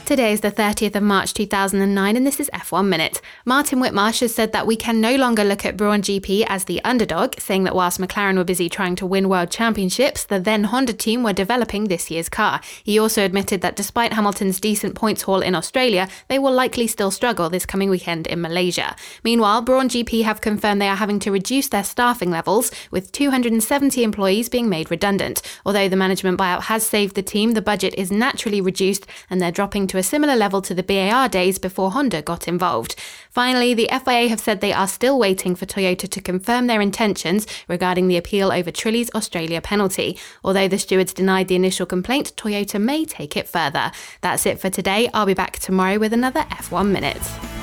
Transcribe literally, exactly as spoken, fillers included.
Today is the thirtieth of March two thousand nine and this is F one Minute. Martin Whitmarsh has said that we can no longer look at Brawn G P as the underdog, saying that whilst McLaren were busy trying to win world championships, the then Honda team were developing this year's car. He also admitted that despite Hamilton's decent points haul in Australia, they will likely still struggle this coming weekend in Malaysia. Meanwhile, Brawn G P have confirmed they are having to reduce their staffing levels, with two hundred seventy employees being made redundant. Although the management buyout has saved the team, the budget is naturally reduced and they're dropping to a similar level to the B A R days before Honda got involved. Finally, the F I A have said they are still waiting for Toyota to confirm their intentions regarding the appeal over Trulli's Australia penalty. Although the stewards denied the initial complaint, Toyota may take it further. That's it for today. I'll be back tomorrow with another F one Minute.